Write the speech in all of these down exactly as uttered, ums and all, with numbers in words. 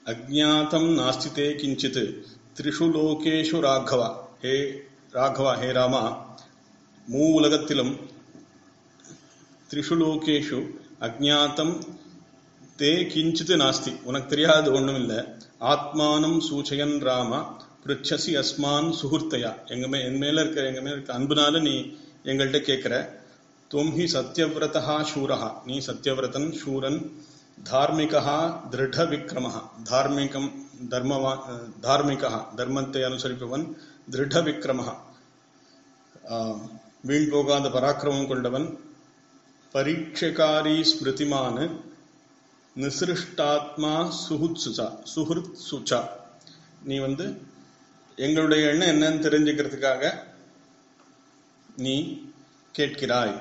அஜ்ஞாதம் நாஸ்திதே கிஞ்சித் த்ரிஷு லோகேஷு ராகவா. ஹே ராகவா, ஹே ராமா, மூ உலகத்திலும் த்ரிஷு லோகேஷு அஜ்ஞாதம் தே கிஞ்சித் நாஸ்தி, உனக்கு தெரியாது ஒண்ணும் இல்லை. ஆத்மானம் சூச்சயன் ராம பிருச்சசி அஸ்மான் சுஹுர்த்தையா, எங்க மே என் மேல இருக்கிற எங்க மேல இருக்க அன்புனால நீ எங்கள்கிட்ட கேட்கிற. துவம் சத்யவிரதா சூரஹா, நீ சத்யவிரதன் சூரன். தார்மிகா திருட விக்ரமஹா, தார்மிகம் தர்மவா தார்மிகா தர்மத்தை அனுசரிப்பவன். திருட விக்ரமஹா, வீண் போகாத பராக்கிரமம் கொண்டவன். பரீட்சகாரி ஸ்மிருதிமான நிசிருஷ்டாத்மா சுஹுத் சுச்சா சுஹுத் சுச்சா, நீ வந்து எங்களுடைய எண்ணம் என்னன்னு தெரிஞ்சுக்கிறதுக்காக நீ கேட்கிறாய்.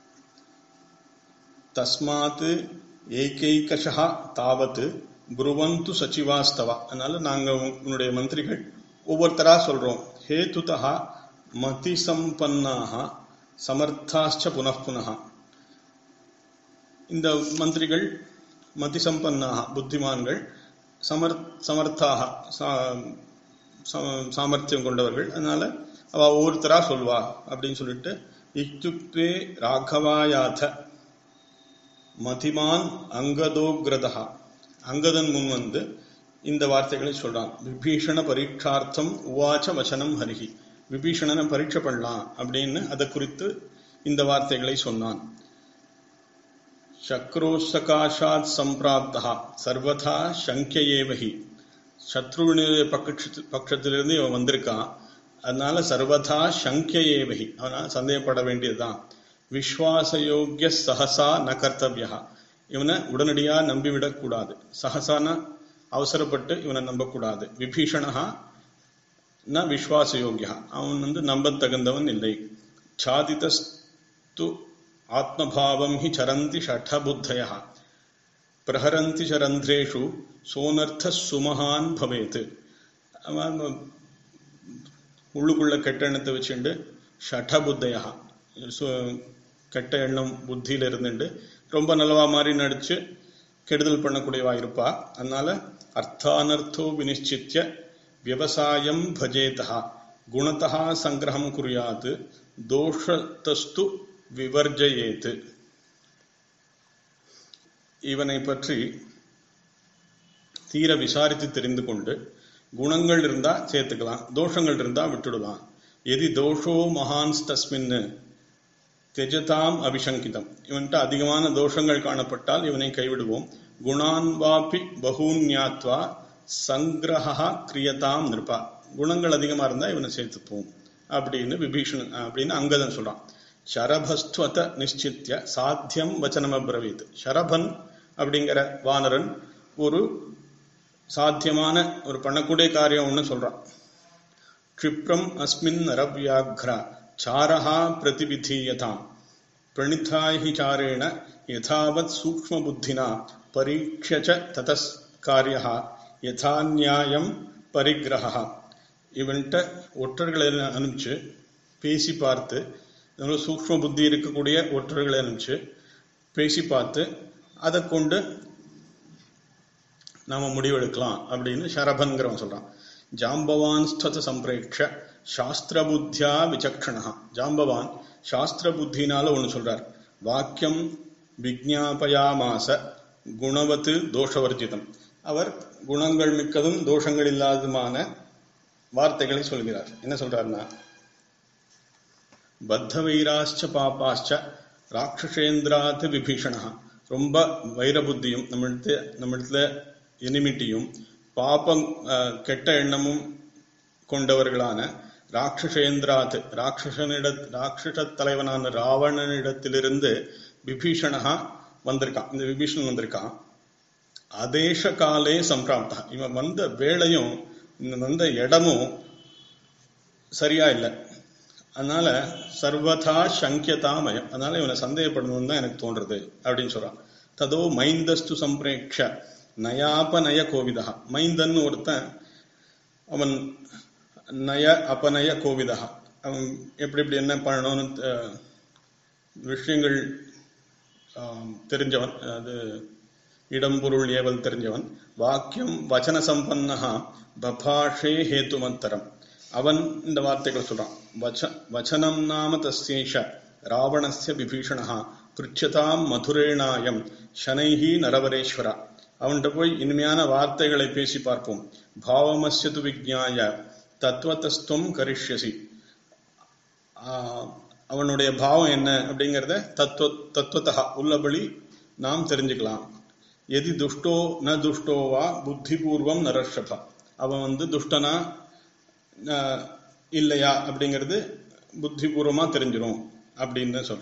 தஸ்மாத் ஏகைகஷா தாவத் புருவந்து சச்சிவாஸ்தவா, அதனால நாங்க உன்னுடைய மந்திரிகள் ஒவ்வொருத்தரா சொல்றோம். ஹேதுதா மதி சம்பன்னாக சமர்த்தாச்ச புனః. இந்த மந்திரிகள் மதி சம்பன்னாக புத்திமான்கள், சமர் சமர்த்தாக சாமர்த்தியம் கொண்டவர்கள், அதனால அவ ஒவ்வொருத்தரா சொல்வா அப்படின்னு சொல்லிட்டு இத்யுக்தே ராகவாயாத மதிமான் அங்கதோக்ரதா, அங்கதன் முன் வந்து இந்த வார்த்தைகளை சொல்றான். விபீஷண பரீட்சார்த்தம் உவாச்ச வசனம் ஹரிஹி, விபீஷணனை பரீட்சை பண்ணலாம் அப்படின்னு அதை குறித்து இந்த வார்த்தைகளை சொன்னான். சக்ரோசகாஷாத் சம்பிராப்தா சர்வதா சங்கியேவஹி, சத்ருவினுடைய பட்ச பட்சத்திலிருந்து இவன் வந்திருக்கான், அதனால சர்வதா சங்கியேவஹி, அவனால சந்தேகப்பட வேண்டியதுதான். விஸ்வாசயோக்கிய சஹசா ந கர்த்தவ்யா, இவனை உடனடியா நம்பிவிடக்கூடாது. சஹசான அவசரப்பட்டு இவனை நம்பக்கூடாது. விபீஷணா ந விஸ்வாசயோக்கியா, அவன் வந்து நம்பத்தகுந்தவன் இல்லை. சாதிதஸ்து ஆத்மபாவம் ஹி சரந்தி ஷடபுத்தய பிரஹரந்தி சரந்திரேஷு சோனர்த்த சுமஹான் பவேத். அவன் உள்ளுக்குள்ள கெட்ட எண்ணத்தை வச்சுண்டு ஷடபுத்தயா, கெட்ட எண்ணம் புத்தியில இருந்துட்டு ரொம்ப நல்லவா மாதிரி நடிச்சு கெடுதல் பண்ணக்கூடியவா இருப்பா. அதனால அர்த்தானர்த்தோ வினிச்சித்ய விவசாயம் பஜேதா குணதா சங்கிரகம் குறியாது தோஷத்தஸ்து விவர்ஜயேத். இவனை பற்றி தீர விசாரித்து தெரிந்து கொண்டு குணங்கள் இருந்தா சேர்த்துக்கலாம், தோஷங்கள் இருந்தா விட்டுடலாம். எதி தோஷோ மகான்ஸ் தஸ்மின் தெஜதாம் அபிசங்கிதம், இவன்கிட்ட அதிகமான தோஷங்கள் காணப்பட்டால் இவனை கைவிடுவோம். குணான் வாபி பகூன்யாத்வா சங்கிரஹா கிரியதாம் நிருபா, குணங்கள் அதிகமா இருந்தா இவனை சேர்த்துப்போம் அப்படின்னு விபீஷணன் அப்படின்னு அங்கதன் சொல்றான். ஷரபஸ்துவத நிச்சித்ய சாத்தியம் வச்சனம் அப்ரவீத், ஷரபன் அப்படிங்கிற வானரன் ஒரு சாத்தியமான ஒரு பண்ணக்கூடிய காரியம் ஒண்ணு சொல்றான். க்ஷிப்ரம் அஸ்மின் நரவ்யாக்ரா சாரஹா பிரதிவிதீயதாம் பிரணிதாஹி சாரேண யதாவத் சூக்ஷ்ம புத்தினா பரீட்ச ததஸ் காரியஹா யதா நியாயம் பரிகிரஹா. இவன்கிட்ட ஒற்றர்களை அனுப்பிச்சு பேசி பார்த்து, சூக்ஷ்ம புத்தி இருக்கக்கூடிய ஒற்றர்களை அனுப்பிச்சு பேசி பார்த்து அதை கொண்டு நாம முடிவெடுக்கலாம் அப்படின்னு ஷரபன்கிறவன் சொல்றான். ஜாம்பவான் ஸ்தத சம்பிரேட்ச சாஸ்திர புத்தியா விசக்ஷணா, ஜாம்பவான் சாஸ்திர புத்தினால ஒண்ணு சொல்றார். வாக்கியம் விஜ்ஞாபயாமாச குணவத்து தோஷவர்ஜிதம், அவர் குணங்கள் மிக்கதும் தோஷங்கள் இல்லாததுமான வார்த்தைகளை சொல்கிறார். என்ன சொல்றாருன்னா, பத்த வைராச்ச பாப்பாச்ச ராட்சசேந்திராத் விபீஷணா, ரொம்ப வைரபுத்தியும் நம்மளுக்கு நம்மளத்துல எனிமிட்டியும் பாப்பம் கெட்ட எண்ணமும் கொண்டவர்களான ராட்சசேந்திராத் ராட்சசனிட ராட்சச தலைவனான ராவணனிடத்திலிருந்து விபீஷணா வந்திருக்கான். இந்த விபீஷணன் வந்திருக்கான். அதேஷ காலே சம்பிராப்தா, இவன் வந்த வேளையும் வந்த இடமும் சரியா இல்லை. அதனால சர்வதா சங்கியதாமயம், அதனால இவனை சந்தேகப்படணும்னு தான் எனக்கு தோன்றது அப்படின்னு சொல்றான். ததோ மைந்தஸ்து சம்பிரேட்ச நயாபநய கோவிதா, மைந்தன் ஒருத்தன் அவன் நய அபநய கோவிதா, அவன் எப்படி எப்படி என்ன பண்ணணும்னு விஷயங்கள் தெரிஞ்சவன், அது இடம்பொருள் ஏவல் தெரிஞ்சவன். வாக்கியம் வச்சன சம்பன்னஹா பபாஷே ஹேத்துமந்தரம். அவன் இந்த வார்த்தைகள் சொல்றான். வச்ச வச்சனம் நாம தஸ்யேஷ ராவணஸ்ய விபீஷணஹா பிருச்சதாம் மதுரேணாயம் சனைஹி நரவரேஸ்வரா. அவன்கிட்ட போய் இனிமையான வார்த்தைகளை பேசி பார்ப்போம். பாவமஸ்யது விஜ்ஞாய தத்துவத்தஸ்துவம் கரிஷ்யசி. அவனுடைய பாவம் என்ன அப்படிங்கிறத தத்துவ தத்துவத்தா உள்ளபடி நாம் தெரிஞ்சுக்கலாம். எதி துஷ்டோ ந துஷ்டோவா புத்திபூர்வம் நரஷபா. அவன் வந்து துஷ்டனா இல்லையா அப்படிங்கிறது புத்திபூர்வமா தெரிஞ்சிடும் அப்படின்னு சொல்ற.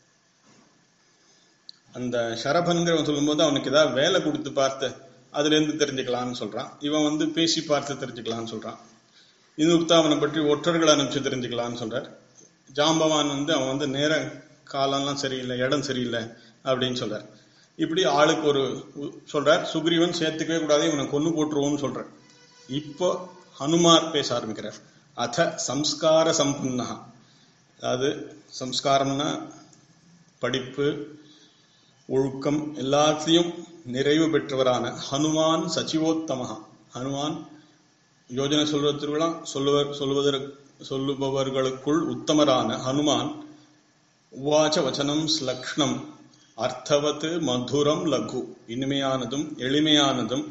அந்த ஷரபன்கிறவன் சொல்லும்போது அவனுக்கு ஏதாவது வேலை கொடுத்து பார்த்து அதுல இருந்து தெரிஞ்சுக்கலாம்னு சொல்றான். இவன் வந்து பேசி பார்த்து தெரிஞ்சுக்கலாம்னு சொல்றான். இன்னும் அவனை பற்றி ஒற்றர்களை அனுப்பிச்சு தெரிஞ்சுக்கலாம்னு சொல்றார். ஜாம்பவான் வந்து அவன் வந்து நேர காலம்லாம் சரியில்லை, இடம் சரியில்லை அப்படின்னு சொல்றார். இப்படி ஆளுக்கு ஒரு சொல்றார். சுக்ரீவன் சேர்த்துக்கவே கூடாது, இவனை கொன்னு போட்டுருவோம்னு சொல்ற. இப்போ ஹனுமார் பேச ஆரம்பிக்கிறார். அத சம்ஸ்கார சம்பன்னா. அதாவது சம்ஸ்காரம்னா படிப்பு, ஒழுக்கம் எல்லாத்தையும் நிறைவு பெற்றவரான ஹனுமான் சச்சிவோத்தமஹா. ஹனுமான் யோஜனை சொல்வதற்குலாம் சொல்லுவர் சொல்லுவதற்கு சொல்லுபவர்களுக்குள் உத்தமரான ஹனுமான் உவாச்ச வச்சனம் ஸ்லக்ஷ்ணம் அர்த்தவத் மதுரம் லகு. இனிமையானதும் எளிமையானதும்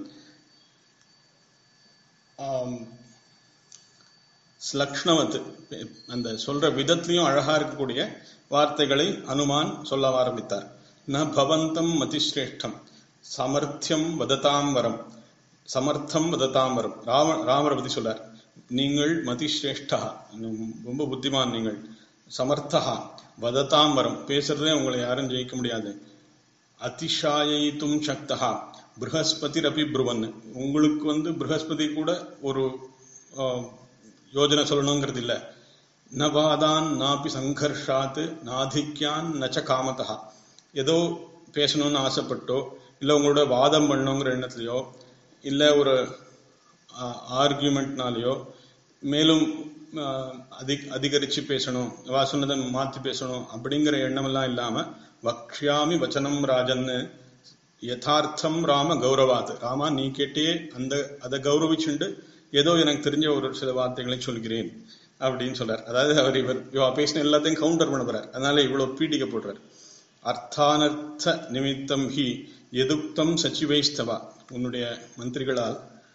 ஸ்லக்ஷ்ணவத் அந்த சொல்ற விதத்திலையும் அழகா இருக்கக்கூடிய வார்த்தைகளை ஹனுமான் சொல்ல ஆரம்பித்தார். ந பவந்தம் மதிஸ்ரேஷ்டம் சமர்த்தியம் வததாம் வரம். சமர்த்தம் வததாம் வரம். ராம ராமரை பத்தி சொல்றார். நீங்கள் மதிஸ்ரேஷ்டா, ரொம்ப புத்திமான் நீங்கள். சமர்த்தகா வததாம் வரம், பேசுறதே உங்களை யாரும் ஜெயிக்க முடியாது. அதிஷாயித்தும் சக்தகா ப்ரஹஸ்பதி ரபி புருவன். உங்களுக்கு வந்து ப்ரஹஸ்பதி கூட ஒரு யோஜனை சொல்லணுங்கிறது இல்லை. நவாதான் நாபி சங்கர்ஷாத் நாதிக்யான் நச்ச காமதா. ஏதோ பேசணும்னு ஆசைப்பட்டோ இல்லை உங்களோட வாதம் பண்ணணுங்கிற எண்ணத்துலையோ இல்லை ஒரு ஆர்கியூமெண்ட்னாலேயோ மேலும் அதிக அதிகரிச்சு பேசணும், வா சொன்னதை மாற்றி பேசணும் அப்படிங்கிற எண்ணமெல்லாம் இல்லாம வக்ஷ்யாமி வச்சனம் ராஜன்னு யதார்த்தம் ராம கௌரவாத். ராமா நீ கேட்டே அந்த அதை கௌரவிச்சுண்டு ஏதோ எனக்கு தெரிஞ்ச ஒரு சில வார்த்தைகளை சொல்கிறேன் அப்படின்னு சொல்றார். அதாவது அவர் இவர் இவ பேசின எல்லாத்தையும் கவுண்டர் பண்ண போறார். அதனால இவ்வளவு பீடிக்க போடுறார். அர்த்தானர்த்த நிமித்தம் ஹி எதுக்தம் சச்சிவைஸ்தவா. உன்னுடைய மந்திரிகளால்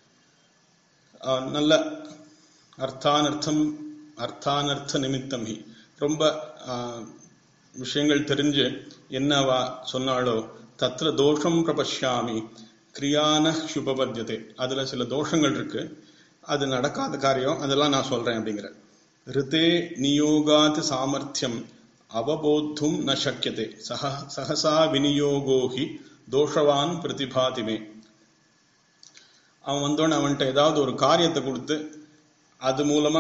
நல்ல அர்த்தானர்த்தம் அர்த்தானர்த்த நிமித்தம் ஹி ரொம்ப விஷயங்கள் தெரிஞ்சு என்னவா சொன்னாலோ தத்ர தோஷம் பிரபஷ்யாமி கிரியான சுபபத்தியதே. அதுல சில தோஷங்கள் இருக்கு, அது நடக்காத காரியம், அதெல்லாம் நான் சொல்றேன் அப்படிங்கிற. ரிதே நியோகாத் சாமர்த்தியம் அவபோத்தும் ந சக்கியதே சஹ சஹசா விநியோகோஹி தோஷவான் பிரதிபாதிமே. அவன் வந்தோன்னு அவன்கிட்ட ஏதாவது ஒரு காரியத்தை கொடுத்து அது மூலமா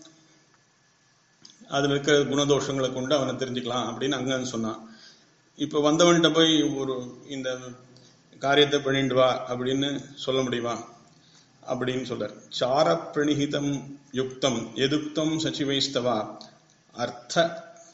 அதுல இருக்கிற குணதோஷங்களை கொண்டு அவனை தெரிஞ்சுக்கலாம் அப்படின்னு அங்க சொன்னான். இப்ப வந்தவன்கிட்ட போய் ஒரு இந்த காரியத்தை பண்ணிட்டு வா அப்படின்னு சொல்ல முடியுமா அப்படின்னு சொல்றார். சார பிரணிஹிதம் யுக்தம் எதுக்தம் சச்சிவைஸ்தவா அர்த்த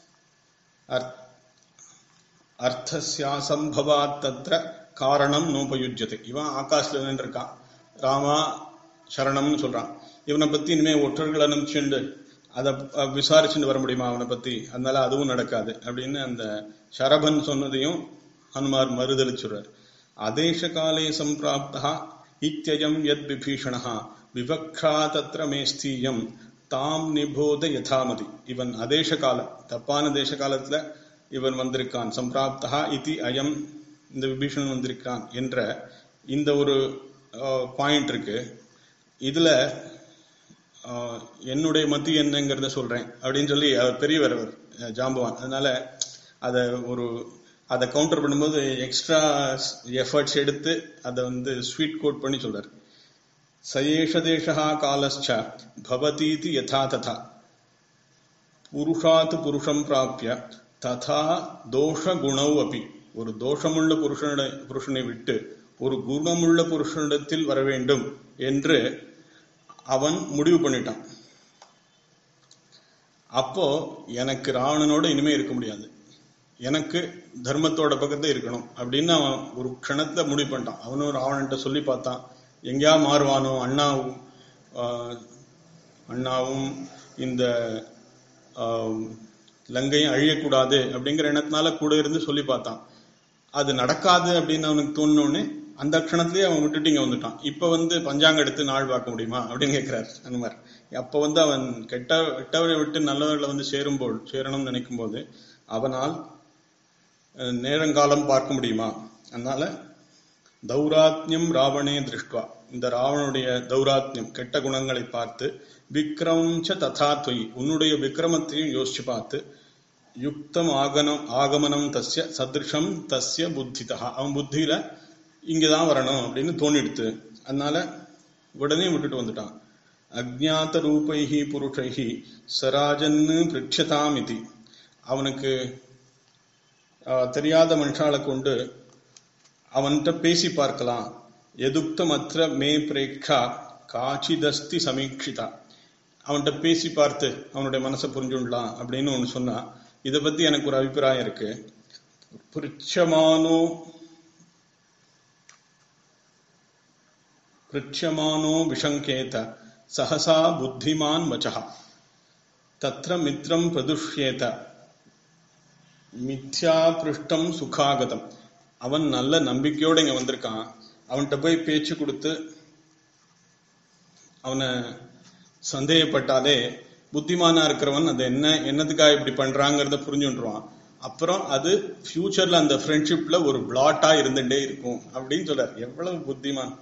அர்த்தஸ்யாசம்பவாத் தத்ர காரணம் நோபயுஜ்யதே. இவன் ஆகாஷ்ல நின்று இருக்கான், ராமா சரணம்னு சொல்றான். இவனை பத்தி இனிமே ஒற்றர்களை அனுப்பிச்சுண்டு அதை விசாரிச்சுட்டு வர முடியுமா அவனை பத்தி? அதனால அதுவும் நடக்காது அப்படின்னு அந்த ஷரபன் சொன்னதையும் ஹனுமார் மறுதளிச்சுறார். அதேஷ காலே சம்பிராப்தா இத்யயம் யத் விபீஷணா விவக்ஷா தத்ர மேஸ்தீயம் தாம் நிபோத யதாமதி. இவன் அதேஷ கால தப்பான தேச காலத்துல இவன் வந்திருக்கான். சம்பிராப்தா இதி அயம், இந்த விபீஷணன் வந்திருக்கான் என்ற இந்த ஒரு பாயிண்ட் இருக்கு. இதுல என்னுடைய மத்தி என்னங்கிறத சொல்றேன் அப்படின்னு சொல்லி அவர் பெரியவர் அவர் ஜாம்பவான். அதனால அதை ஒரு அதை கவுண்டர் பண்ணும்போது எக்ஸ்ட்ரா எஃபர்ட்ஸ் எடுத்து அதை வந்து ஸ்வீட் கோட் பண்ணி சொல்றாரு. சயேஷ தேசா காலஸ்ச பவதீதி யதா ததா புருஷாத் புருஷம் பிராப்ய ததா தோஷ குணவ் அபி. ஒரு தோஷமுள்ள புருஷனுடைய புருஷனை விட்டு ஒரு குணமுள்ள புருஷனிடத்தில் வர வேண்டும் என்று அவன் முடிவு பண்ணிட்டான். அப்போ எனக்கு ராவணனோட இனிமே இருக்க முடியாது. எனக்கு தர்மத்தோட பக்கத்துல இருக்கணும் அப்படின்னு அவன் ஒரு க்ஷணத்துல முடிவு பண்ணிட்டான். அவனும் ராவணன்ட்ட சொல்லி பார்த்தான், எங்கேயா மாறுவானோ, அண்ணாவும் அண்ணாவும் இந்த லங்கையும் அழியக்கூடாது அப்படிங்கிற எண்ணத்தினால கூட இருந்து சொல்லி பார்த்தான். அது நடக்காது அப்படின்னு அவனுக்கு தோணுனே அந்த க்ஷணத்திலேயே அவன் விட்டுட்டு இங்க வந்துட்டான். இப்ப வந்து பஞ்சாங்க எடுத்து நாள் பார்க்க முடியுமா அப்படின்னு கேட்கிறார் அனுமார். அப்ப வந்து அவன் கெட்ட கெட்டவரை விட்டு நல்லவர்களை வந்து சேரும்போது சேரணும்னு நினைக்கும் போது அவனால் நேரங்காலம் பார்க்க முடியுமா? அதனால தௌராத்யம் ராவணே திருஷ்டுவா, இந்த ராவனுடைய தௌராத்யம் கெட்ட குணங்களை பார்த்து, விக்ரம்ச ததா தொய், உன்னுடைய விக்ரமத்தையும் யோசிச்சு பார்த்து, யுக்தம் ஆகனம் ஆகமனம் தஸ்ய சதிருஷம் தஸ்ய புத்திதா, அவன் புத்தியில இங்கதான் வரணும் அப்படின்னு தோணிடுத்து. அதனால உடனே விட்டுட்டு வந்துட்டான். அஜ்ஞாத ரூபைஹி புருஷைஹி சராஜன்னு பிரிட்சதாம் இதி, அவனுக்கு தெரியாத மனுஷாலை கொண்டு அவன்கிட்ட பேசி பார்க்கலாம். எதுக்தமற்ற மே பிரேக்ஷா காச்சிதஸ்தி சமீட்சிதா, அவன்கிட்ட பேசி பார்த்து அவனுடைய மனசை புரிஞ்சுடலாம் அப்படின்னு ஒன்று சொன்னா. இதை பத்தி எனக்கு ஒரு அபிப்பிராயம் இருக்கு. பிருட்சமானோ பிருட்சமானோ விஷங்கேத சஹசா புத்திமான் வச்சஹ தத்ர மித்ரம் பிரதுஷ்யேத மித்யா பிருஷ்டம் சுகாகதம். அவன் நல்ல நம்பிக்கையோட இங்க வந்திருக்கான். அவன்கிட்ட போய் பேச்சு கொடுத்து அவனை சந்தேகப்பட்டாலே புத்திமானா இருக்கிறவன் அது என்ன என்னதுக்காக இப்படி பண்றாங்கிறத புரிஞ்சுருவான். அப்புறம் அது ஃபியூச்சர்ல அந்த ஃப்ரெண்ட்ஷிப்ல ஒரு பிளாட்டா இருந்துட்டே இருக்கும் அப்படின்னு சொல்றார். எவ்வளவு புத்திமான்.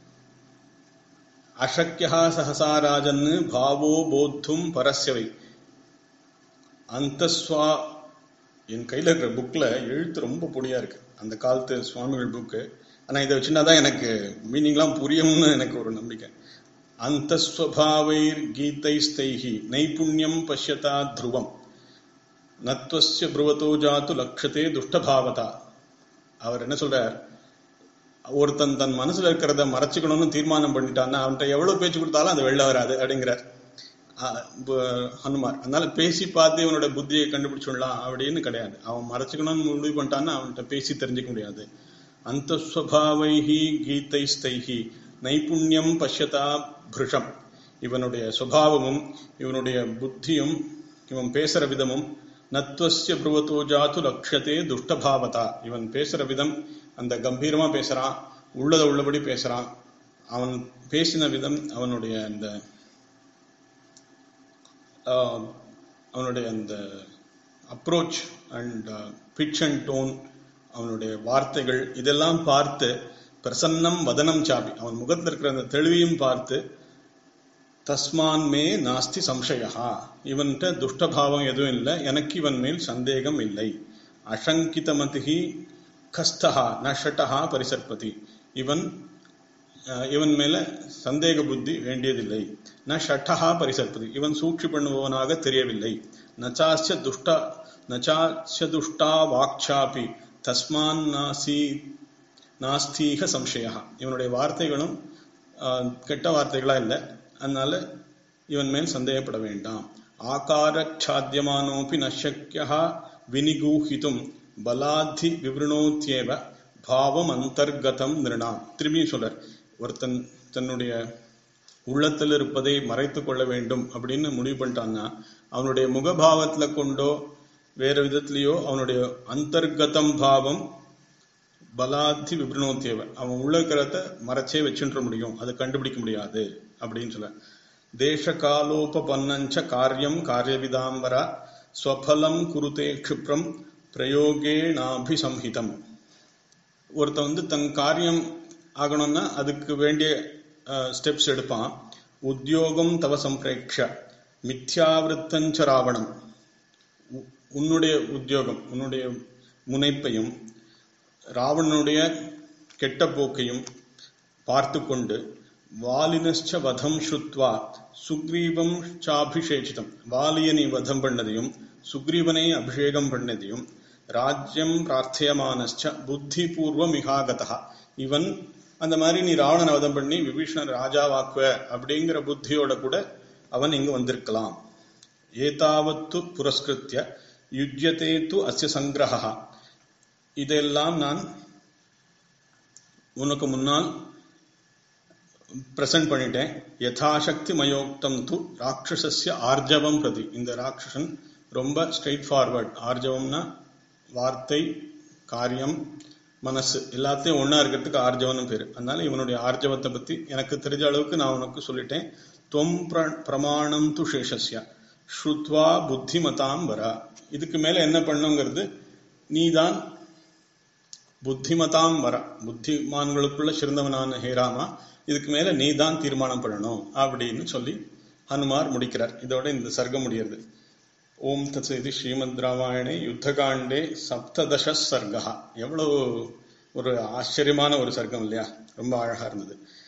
அசக்கியா சஹசாராஜன்னு பாவோ போத்தும் பரஸ்யவை அந்தஸ்வா. என் கையில இருக்கிற புக்ல எழுத்து ரொம்ப பொடியா இருக்கு, அந்த காலத்து சுவாமிகள் புக்கு. ஆனா இதை வச்சுனாதான் எனக்கு மீனிங்லாம் புரியும்னு எனக்கு ஒரு நம்பிக்கை. அந்தஸ்வபாவைர் கீதைஸ்தைஹி நைபுண்யம் பஷ்யதா த்ருவம் நத்வஸ்ய புருவதோ ஜாத்து லக்ஷதே துஷ்டபாவதா. அவர் என்ன சொல்றார், ஒருத்தன் தன் மனசுல இருக்கிறத மறைச்சுக்கணும்னு தீர்மானம் பண்ணிட்டான்னா அவன்கிட்ட எவ்வளவு பேச்சு கொடுத்தாலும் அது வெளில வராது அப்படிங்கிறார் ஹனுமார். அதனால பேசி பார்த்து இவனோட புத்தியை கண்டுபிடிச்சுடலாம் அப்படின்னு கிடையாது. அவன் மறைச்சுக்கணும்னு முடிவு பண்ணிட்டான்னா அவன்கிட்ட பேசி தெரிஞ்சுக்க முடியாது. அந்தஸ்வபாவைஹி கீதைஸ்தைஹி நைபுண்யம் பஷ்யதா பிருஷம், இவனுடைய சுபாவமும் இவனுடைய புத்தியும் இவன் பேசுற விதமும் நத்வஸ்ய புருவதோ ஜாத்து லக்ஷதே துஷ்டபாவதா, இவன் பேசுற விதம் அந்த கம்பீரமா பேசுறான், உள்ளத உள்ளபடி பேசுறான். அவன் பேசின விதம், அவனுடைய அந்த அவனுடைய அந்த approach and pitch and tone, அவனுடைய வார்த்தைகள், இதெல்லாம் பார்த்து பிரசன்னம் வதனம் சாபி, அவன் முகத்தில் இருக்கிற அந்த தெளிவையும் பார்த்து தஸ்மான் மே நாஸ்தி சம்சயா, இவன்கிட்ட துஷ்டபாவம் எதுவும் இல்லை, எனக்கு இவன் மேல் சந்தேகம் இல்லை. அசங்கிதமதிஹி கஸ்தஹா ந ஷட்டஹா பரிசர்பதி, இவன் இவன் மேல சந்தேக புத்தி வேண்டியதில்லை. ந ஷட்டஹா பரிசர்பதி, இவன் சூழ்ச்சி பண்ணுபவனாக தெரியவில்லை. நச்சாஸ்ய துஷ்ட நச்சாஸ்ய துஷ்டா வாக்சாபி தஸ்மான் நாசி நாஸ்தீக சம்சயா, இவனுடைய வார்த்தைகளும் கெட்ட வார்த்தைகளா இல்லை, அதனால இவன் மேல் சந்தேகப்பட வேண்டாம். ஆகாரச்சாத்தியமானோபி நசக்கியா வினிகூஹிதும் பலாத்தி விவருணோத்யேவ பாவம் அந்தர்கதம் நிருணாம். திரும்பியும் சொல்றார், ஒருத்தன் தன்னுடைய உள்ளத்தில் இருப்பதை மறைத்து கொள்ள வேண்டும் அப்படின்னு முடிவு பண்ணிட்டான்னா அவனுடைய முகபாவத்துல கொண்டோ வேற விதத்திலேயோ அவனுடைய அந்தர்கதம் பாவம் பலாத்தி விபுணோத்தியவ, அவன் உள்ள இருக்கிறத மறைச்சே வச்சுன்ற முடியும், அதை கண்டுபிடிக்க முடியாது அப்படின்னு சொல்ல. தேச காலோபன்னஞ்ச காரியம் காரியவிதாம்பரா ஸ்வபலம் குருதே க்ஷிப்ரம் பிரயோகேணாபிசம்ஹிதம். ஒருத்த வந்து தன் காரியம் ஆகணும்னா அதுக்கு வேண்டிய ஸ்டெப்ஸ் எடுப்பான். உத்தியோகம் தவ சம்பிரேக்ஷ மித்யாவிருத்தஞ்ச ராவணம், உன்னுடைய உத்தியோகம் உன்னுடைய முனைப்பையும் ராவணனுடைய கெட்ட போக்கையும் பார்த்து கொண்டு வாலினச்ச வதம் ஸ்ருத்வா சுக்ரீவம் சாபிஷேகிதம், வாலியனை வதம் பண்ணதையும் சுக்ரீவனை அபிஷேகம் பண்ணதையும் ராஜ்யம் பிரார்த்தியமானச்ச புத்தி பூர்வம் மிகாகதா, இவன் அந்த மாதிரி நீ ராவணனை வதம் பண்ணி விபீஷணன் ராஜாவாக்குவ அப்படிங்கிற புத்தியோட கூட அவன் இங்கு வந்திருக்கலாம். ஏதாவத்து புரஸ்கிருத்திய யுஜ்யதே து அஸ்ய சங்கிரஹா. இதெல்லாம் நான் உனக்கு முன்னால் பிரசன்ட் பண்ணிட்டேன். யதாசக்தி மயோக்தம் து ராட்சசஸ்ய ஆர்ஜவம் பிரதி. இந்த ராட்சசன் ரொம்ப ஸ்ட்ரெயிட் ஃபார்வர்ட். ஆர்ஜவம்னா வார்த்தை, காரியம், மனசு எல்லாத்தையும் ஒன்னா இருக்கிறதுக்கு ஆர்ஜவன் பேரு. அதனால இவனுடைய ஆர்ஜவத்தை பத்தி எனக்கு தெரிஞ்ச அளவுக்கு நான் உனக்கு சொல்லிட்டேன். துவம் பிரமாணம் து சேஷஸ்ய ஸ்ருத்வா புத்திமதாம் வரா. இதுக்கு மேல என்ன பண்ணுங்கிறது நீதான் புத்திமதாம் வர, புத்திமான்களுக்குள்ள சிறந்தவனான ஹேராமா, இதுக்கு மேல நீ தான் தீர்மானம் பண்ணணும் அப்படின்னு சொல்லி ஹனுமார் முடிக்கிறார். இதோட இந்த சர்க்கம் முடிகிறது. ஓம் தத்சதி ஸ்ரீமத் ராமாயணே யுத்தகாண்டே சப்ததச சர்கா. எவ்வளவு ஒரு ஆச்சரியமான ஒரு சர்க்கம் இல்லையா? ரொம்ப அழகா இருந்தது.